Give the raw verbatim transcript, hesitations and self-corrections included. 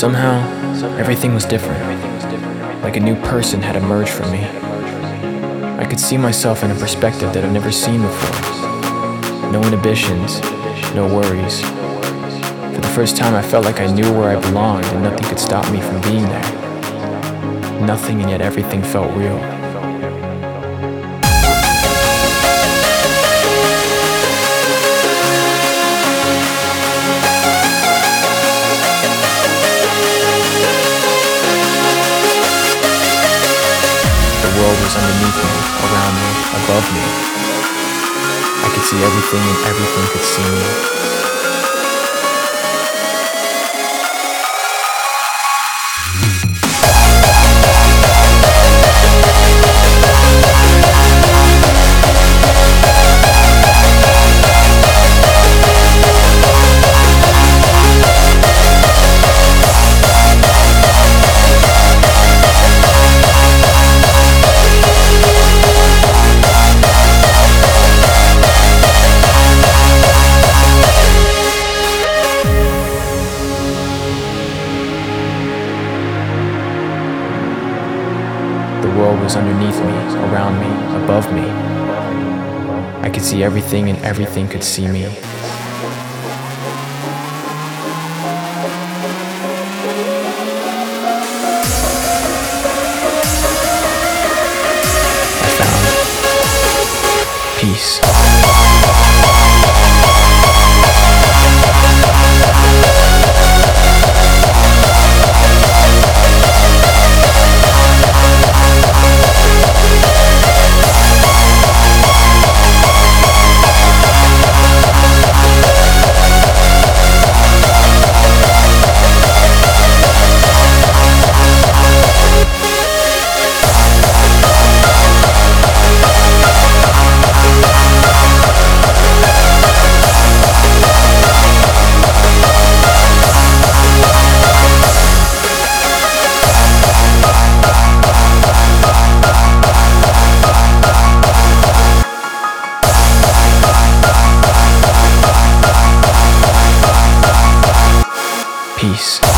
Somehow, everything was different, like a new person had emerged from me. I could see myself in a perspective that I've never seen before. No inhibitions, no worries. For the first time, I felt like I knew where I belonged and nothing could stop me from being there. Nothing, and yet everything felt real. The world was underneath me, around me, above me. I could see everything and everything could see me. The world was underneath me, around me, above me. I could see everything and everything could see me. I found peace. Peace.